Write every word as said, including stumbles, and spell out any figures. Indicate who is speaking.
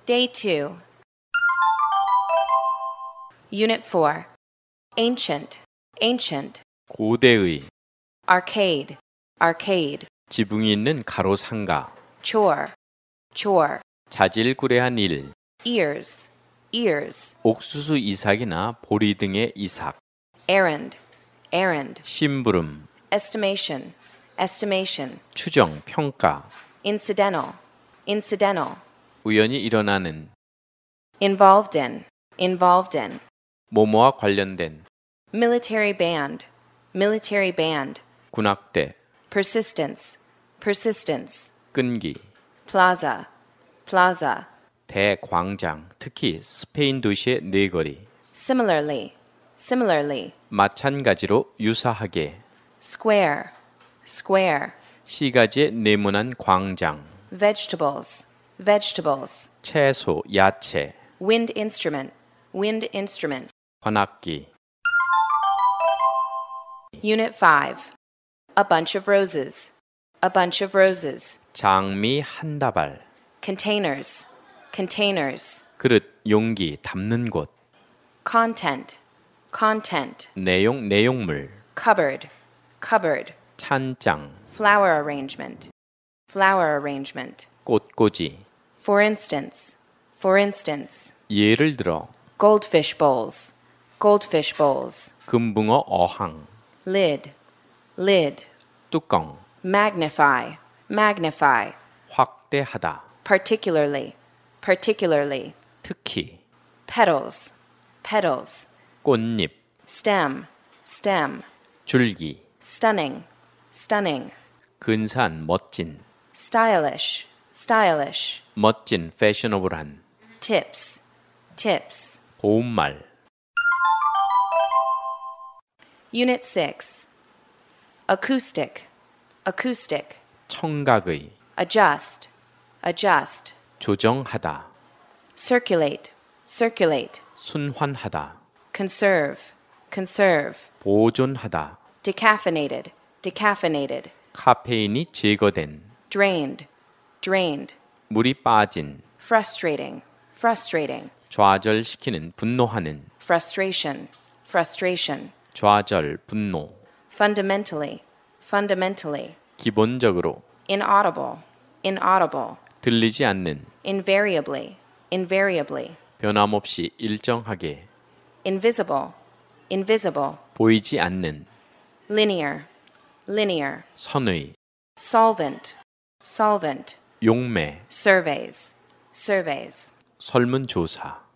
Speaker 1: Day two. Unit four. Ancient, ancient.
Speaker 2: 고대의,
Speaker 1: Arcade, arcade.
Speaker 2: 지붕이 있는 가로상가,
Speaker 1: Chore, chore.
Speaker 2: 자질구레한 일,
Speaker 1: Ears, ears.
Speaker 2: 옥수수 이삭이나 보리 등의 이삭,
Speaker 1: Errand, errand.
Speaker 2: 심부름,
Speaker 1: Estimation, estimation.
Speaker 2: 추정, 평가,
Speaker 1: Incidental, incidental.
Speaker 2: 우연히 일어나는,
Speaker 1: Involved in, involved in.
Speaker 2: 뭐뭐와 관련된,
Speaker 1: Military band, military band.
Speaker 2: 군악대,
Speaker 1: Persistence, persistence.
Speaker 2: 끈기,
Speaker 1: Plaza, plaza.
Speaker 2: 대광장, 특히 스페인 도시의 네거리,
Speaker 1: Similarly, similarly.
Speaker 2: 마찬가지로 유사하게,
Speaker 1: Square, square.
Speaker 2: 시가지에 네모난 광장,
Speaker 1: Vegetables, vegetables.
Speaker 2: 채소, 야채,
Speaker 1: Wind instrument, wind instrument.
Speaker 2: 관악기,
Speaker 1: Unit five. A bunch of roses, a bunch of roses.
Speaker 2: 장미 한 다발,
Speaker 1: Containers, containers.
Speaker 2: 그릇, 용기, 담는 곳,
Speaker 1: Content, content.
Speaker 2: 내용, 내용물,
Speaker 1: Cupboard, cupboard.
Speaker 2: 찬장,
Speaker 1: Flower arrangement, flower arrangement.
Speaker 2: 꽃꽂이,
Speaker 1: For instance, for instance.
Speaker 2: 예를 들어,
Speaker 1: Goldfish bowls, goldfish bowls.
Speaker 2: 금붕어 어항,
Speaker 1: Lid, lid.
Speaker 2: 뚜껑,
Speaker 1: Magnify, magnify.
Speaker 2: 확대하다,
Speaker 1: Particularly, particularly.
Speaker 2: 특히,
Speaker 1: Petals, petals.
Speaker 2: 꽃잎,
Speaker 1: Stem, stem.
Speaker 2: 줄기,
Speaker 1: Stunning, stunning.
Speaker 2: 근사한, 멋진,
Speaker 1: Stylish, stylish.
Speaker 2: 멋진, 패셔너블한,
Speaker 1: Tips, tips.
Speaker 2: 고운말,
Speaker 1: Unit six. Acoustic, acoustic.
Speaker 2: 청각의,
Speaker 1: Adjust, adjust.
Speaker 2: 조정하다,
Speaker 1: Circulate, circulate.
Speaker 2: 순환하다,
Speaker 1: Conserve, conserve.
Speaker 2: 보존하다,
Speaker 1: Decaffeinated, decaffeinated.
Speaker 2: 카페인이 제거된,
Speaker 1: Drained, drained.
Speaker 2: 물이 빠진,
Speaker 1: Frustrating, frustrating.
Speaker 2: 좌절시키는, 분노하는,
Speaker 1: Frustration, frustration.
Speaker 2: 좌절, 분노,
Speaker 1: Fundamentally, fundamentally.
Speaker 2: 기본적으로,
Speaker 1: Inaudible, inaudible.
Speaker 2: 들리지 않는,
Speaker 1: Invariably, invariably.
Speaker 2: 변함없이 일정하게,
Speaker 1: Invisible, invisible.
Speaker 2: 보이지 않는,
Speaker 1: Linear, linear.
Speaker 2: 선의,
Speaker 1: Solvent, solvent.
Speaker 2: 용매,
Speaker 1: Surveys, surveys.
Speaker 2: 설문조사.